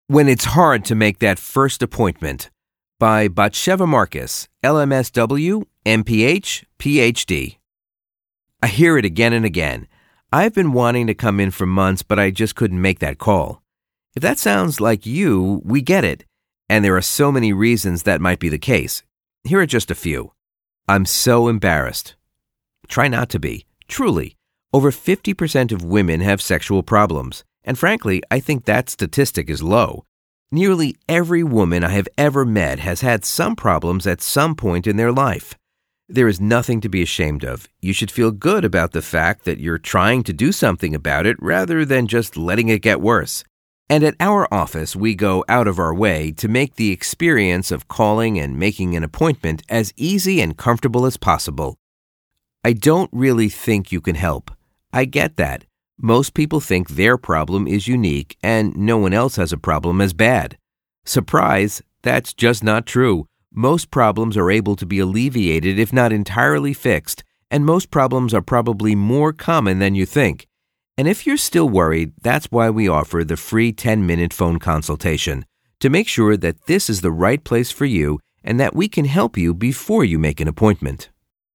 When It's Hard to Make That First Appointment by Batsheva Marcus, LMSW, MPH, PhD. I hear it again and again. I've been wanting to come in for months, but I just couldn't make that call. If that sounds like you, we get it. And there are so many reasons that might be the case. Here are just a few. I'm so embarrassed. Try not to be. Truly. Over 50% of women have sexual problems. And frankly, I think that statistic is low. Nearly every woman I have ever met has had some problems at some point in their life. There is nothing to be ashamed of. You should feel good about the fact that you're trying to do something about it rather than just letting it get worse. And at our office, we go out of our way to make the experience of calling and making an appointment as easy and comfortable as possible. I don't really think you can help. I get that. Most people think their problem is unique and no one else has a problem as bad. Surprise, that's just not true. Most problems are able to be alleviated if not entirely fixed, and most problems are probably more common than you think. And if you're still worried, that's why we offer the free 10-minute phone consultation, to make sure that this is the right place for you and that we can help you before you make an appointment.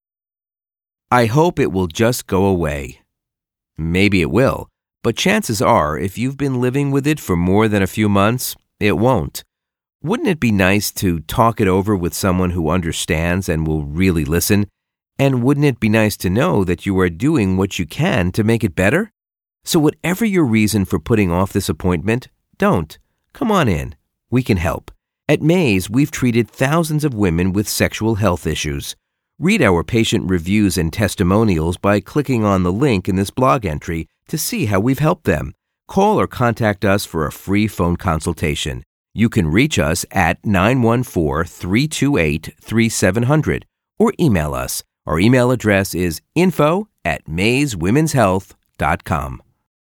I hope it will just go away. Maybe it will, but chances are, if you've been living with it for more than a few months, it won't. Wouldn't it be nice to talk it over with someone who understands and will really listen? And wouldn't it be nice to know that you are doing what you can to make it better? So whatever your reason for putting off this appointment, don't. Come on in. We can help. At Mays, we've treated thousands of women with sexual health issues. Read our patient reviews and testimonials by clicking on the link in this blog entry to see how we've helped them. Call or contact us for a free phone consultation. You can reach us at 914-328-3700 or email us. Our email address is info@mayswomenshealth.com.